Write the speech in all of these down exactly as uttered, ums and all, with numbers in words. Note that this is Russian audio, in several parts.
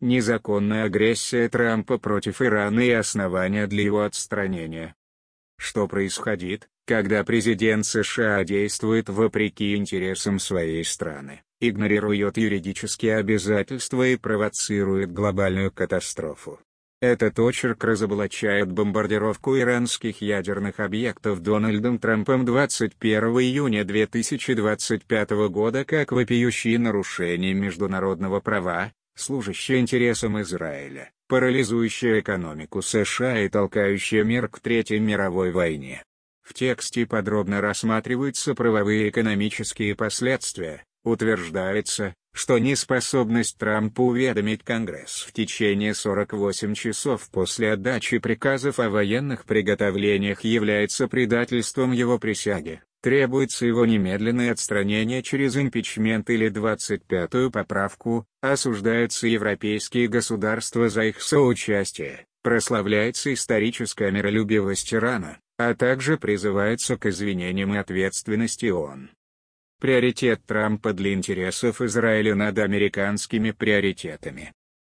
незаконная агрессия Трампа против Ирана и основания для его отстранения. Что происходит, когда президент США действует вопреки интересам своей страны, игнорирует юридические обязательства и провоцирует глобальную катастрофу? Этот очерк разоблачает бомбардировку иранских ядерных объектов Дональдом Трампом двадцать первого июня две тысячи двадцать пятого года как вопиющие нарушения международного права, служащие интересам Израиля, парализующие экономику США и толкающие мир к Третьей мировой войне. В тексте подробно рассматриваются правовые и экономические последствия. Утверждается, что неспособность Трампа уведомить Конгресс в течение сорока восьми часов после отдачи приказов о военных приготовлениях является предательством его присяги. Требуется его немедленное отстранение через импичмент или двадцать пятую поправку, осуждаются европейские государства за их соучастие, прославляется историческая миролюбивость Ирана, а также призывается к извинениям и ответственности ООН. Приоритет Трампа для интересов Израиля над американскими приоритетами.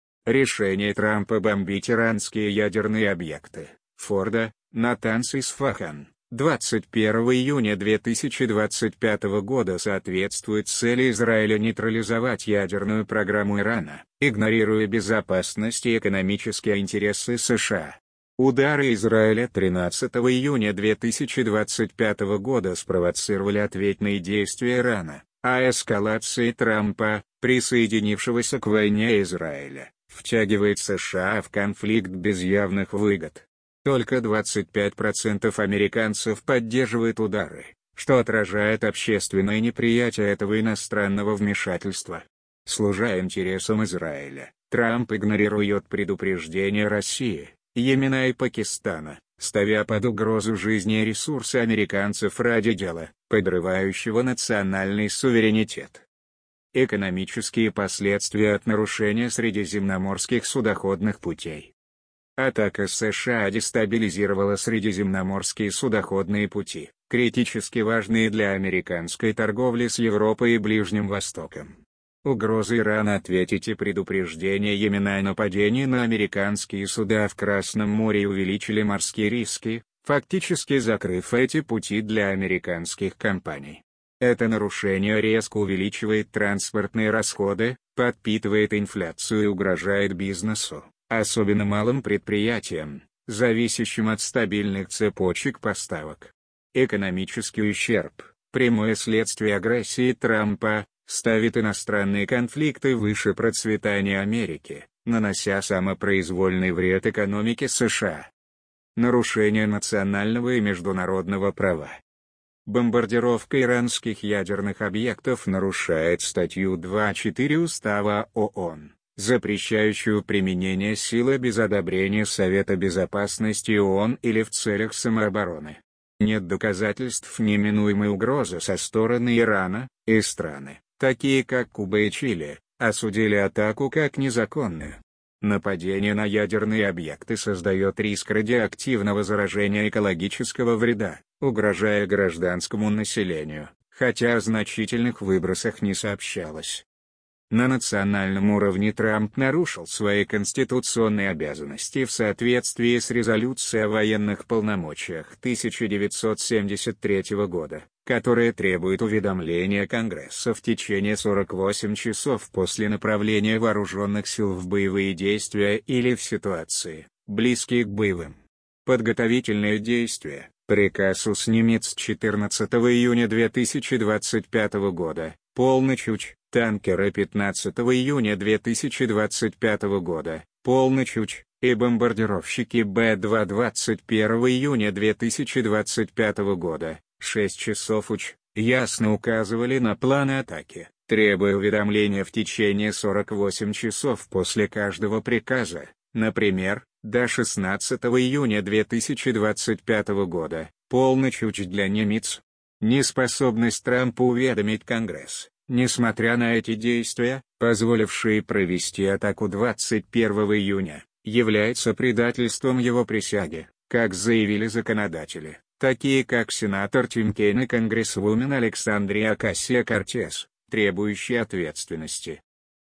Решение Трампа бомбить иранские ядерные объекты, Фордо, Натанс и Исфахан, двадцать первого июня две тысячи двадцать пятого года соответствует цели Израиля нейтрализовать ядерную программу Ирана, игнорируя безопасность и экономические интересы США. Удары Израиля тринадцатого июня две тысячи двадцать пятого года спровоцировали ответные действия Ирана, а эскалация Трампа, присоединившегося к войне Израиля, втягивает США в конфликт без явных выгод. Только двадцать пять процентов американцев поддерживают удары, что отражает общественное неприятие этого иностранного вмешательства. Служа интересам Израиля, Трамп игнорирует предупреждения России, Йемена и Пакистана, ставя под угрозу жизни и ресурсы американцев ради дела, подрывающего национальный суверенитет. Экономические последствия от нарушения средиземноморских судоходных путей. Атака США дестабилизировала средиземноморские судоходные пути, критически важные для американской торговли с Европой и Ближним Востоком. Угрозы Ирана ответить и предупреждения Йемена о нападении на американские суда в Красном море увеличили морские риски, фактически закрыв эти пути для американских компаний. Это нарушение резко увеличивает транспортные расходы, подпитывает инфляцию и угрожает бизнесу, особенно малым предприятиям, зависящим от стабильных цепочек поставок. Экономический ущерб, прямое следствие агрессии Трампа, ставит иностранные конфликты выше процветания Америки, нанося самопроизвольный вред экономике США. Нарушение национального и международного права. Бомбардировка иранских ядерных объектов нарушает статью два четыре Устава ООН, запрещающую применение силы без одобрения Совета Безопасности ООН или в целях самообороны. Нет доказательств неминуемой угрозы со стороны Ирана, и страны, такие как Куба и Чили, осудили атаку как незаконную. Нападение на ядерные объекты создает риск радиоактивного заражения и экологического вреда, угрожая гражданскому населению, хотя о значительных выбросах не сообщалось. На национальном уровне Трамп нарушил свои конституционные обязанности в соответствии с резолюцией о военных полномочиях тысяча девятьсот семьдесят третьего года, которая требует уведомления Конгресса в течение сорока восьми часов после направления вооруженных сил в боевые действия или в ситуации, близкие к боевым. Подготовительные действия. Приказ УСНИМЕЦ четырнадцатого июня две тысячи двадцать пятого года, полночь уч, танкеры пятнадцатого июня две тысячи двадцать пятого года, полночь уч, и бомбардировщики Бэ два двадцать первого июня две тысячи двадцать пятого года, шесть часов уч, ясно указывали на планы атаки, требуя уведомления в течение сорока восьми часов после каждого приказа, например, до шестнадцатого июня две тысячи двадцать пятого года, полночь уч для немец. Неспособность Трампа уведомить Конгресс, несмотря на эти действия, позволившие провести атаку двадцать первого июня, является предательством его присяги, как заявили законодатели, такие как сенатор Тим Кейн и конгрессвумен Александрия Окасио-Кортес, требующие ответственности.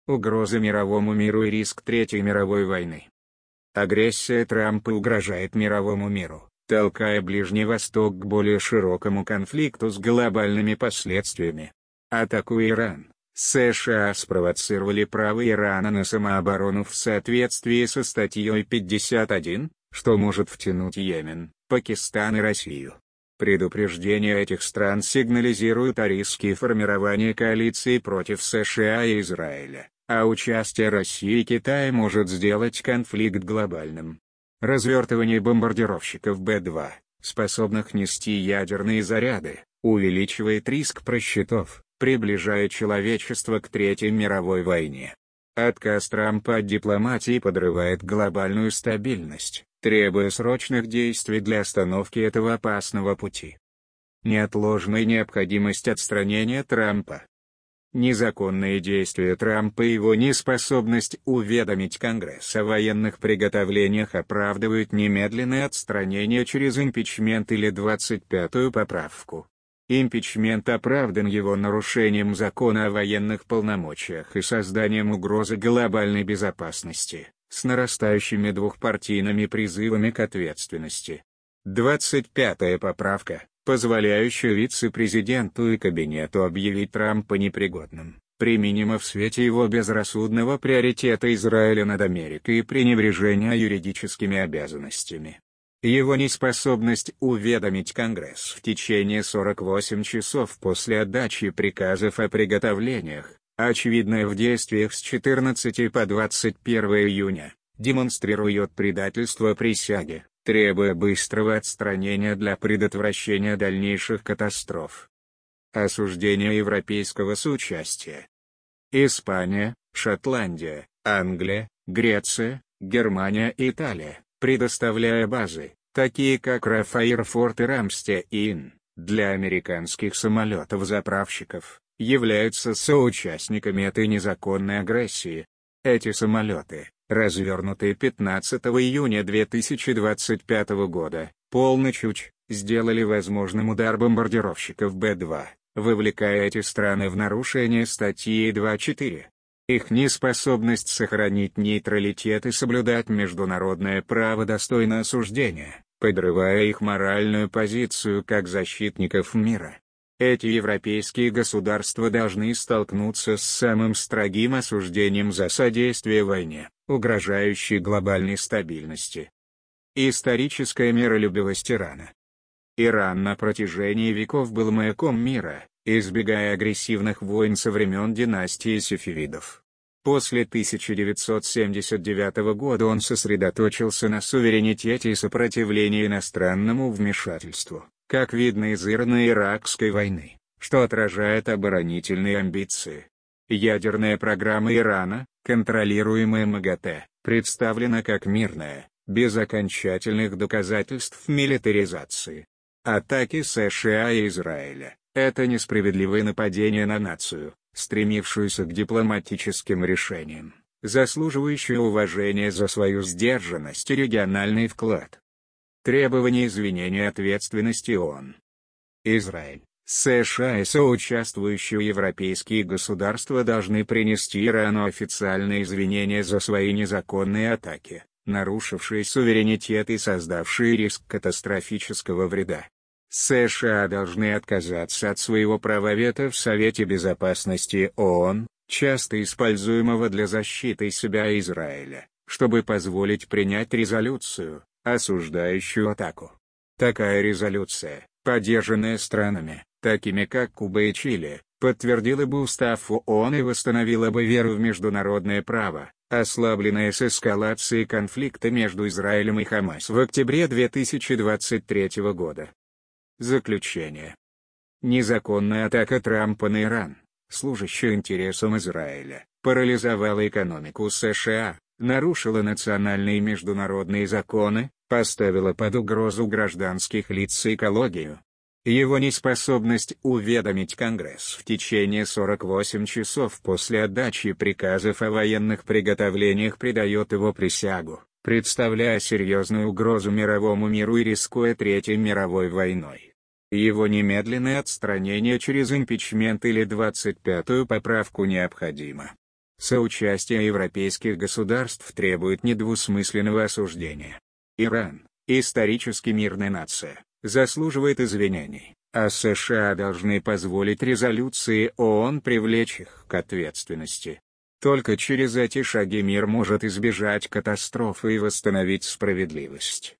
угроза мировому миру и риск Третьей мировой войны. Агрессия Трампа угрожает мировому миру, толкая Ближний Восток к более широкому конфликту с глобальными последствиями. Атакуя Иран, США спровоцировали право Ирана на самооборону в соответствии со статьей пятьдесят один, что может втянуть Йемен, Пакистан и Россию. Предупреждения этих стран сигнализируют о риске формирования коалиции против США и Израиля, а участие России и Китая может сделать конфликт глобальным. Развертывание бомбардировщиков Б два, способных нести ядерные заряды, увеличивает риск просчетов, приближая человечество к Третьей мировой войне. Отказ Трампа от дипломатии подрывает глобальную стабильность, требуя срочных действий для остановки этого опасного пути. Неотложная необходимость отстранения Трампа. Незаконные действия Трампа и его неспособность уведомить Конгресс о военных приготовлениях оправдывают немедленное отстранение через импичмент или двадцать пятую поправку. Импичмент оправдан его нарушением закона о военных полномочиях и созданием угрозы глобальной безопасности, с нарастающими двухпартийными призывами к ответственности. двадцать пятая поправка, позволяющая вице-президенту и кабинету объявить Трампа непригодным, применима в свете его безрассудного приоритета Израиля над Америкой и пренебрежения юридическими обязанностями. Его неспособность уведомить Конгресс в течение сорока восьми часов после отдачи приказов о приготовлениях, очевидная в действиях с четырнадцатого по двадцать первое июня, демонстрирует предательство присяге, требуя быстрого отстранения для предотвращения дальнейших катастроф. Осуждение европейского соучастия. Испания, Шотландия, Англия, Греция, Германия и Италия, предоставляя базы, такие как Рафаэль-Форт и Рамстейн, для американских самолетов-заправщиков, являются соучастниками этой незаконной агрессии. Эти самолеты, развернутые пятнадцатого июня две тысячи двадцать пятого года, полночью, сделали возможным удар бомбардировщиков Б два, вовлекая эти страны в нарушение статьи два четыре. Их неспособность сохранить нейтралитет и соблюдать международное право достойно осуждения, подрывая их моральную позицию как защитников мира. Эти европейские государства должны столкнуться с самым строгим осуждением за содействие войне, угрожающей глобальной стабильности. Историческая миролюбивость Ирана. Иран на протяжении веков был маяком мира, избегая агрессивных войн со времен династии сефевидов. После тысяча девятьсот семьдесят девятого года он сосредоточился на суверенитете и сопротивлении иностранному вмешательству, как видно из Ирано-Иракской войны, что отражает оборонительные амбиции. Ядерная программа Ирана, контролируемая МАГАТЭ, представлена как мирная, без окончательных доказательств милитаризации. Атаки США и Израиля – это несправедливое нападение на нацию, стремившуюся к дипломатическим решениям, заслуживающую уважения за свою сдержанность и региональный вклад. Требование извинения ответственности ООН. Израиль, США и соучаствующие европейские государства должны принести Ирану официальные извинения за свои незаконные атаки, нарушившие суверенитет и создавшие риск катастрофического вреда. США должны отказаться от своего права вето в Совете Безопасности ООН, часто используемого для защиты себя и Израиля, чтобы позволить принять резолюцию, осуждающую атаку. Такая резолюция, поддержанная странами, такими как Куба и Чили, подтвердила бы устав ООН и восстановила бы веру в международное право, ослабленное с эскалацией конфликта между Израилем и Хамас в октябре две тысячи двадцать третьего года. Заключение. Незаконная атака Трампа на Иран, служащая интересам Израиля, парализовала экономику США, нарушила национальные и международные законы, поставила под угрозу гражданских лиц и экологию. Его неспособность уведомить Конгресс в течение сорока восьми часов после отдачи приказов о военных приготовлениях придает его присягу, представляя серьезную угрозу мировому миру и рискуя Третьей мировой войной. Его немедленное отстранение через импичмент или двадцать пятую поправку необходимо. Соучастие европейских государств требует недвусмысленного осуждения. Иран, исторически мирная нация, заслуживает извинений, а США должны позволить резолюции ООН привлечь их к ответственности. Только через эти шаги мир может избежать катастрофы и восстановить справедливость.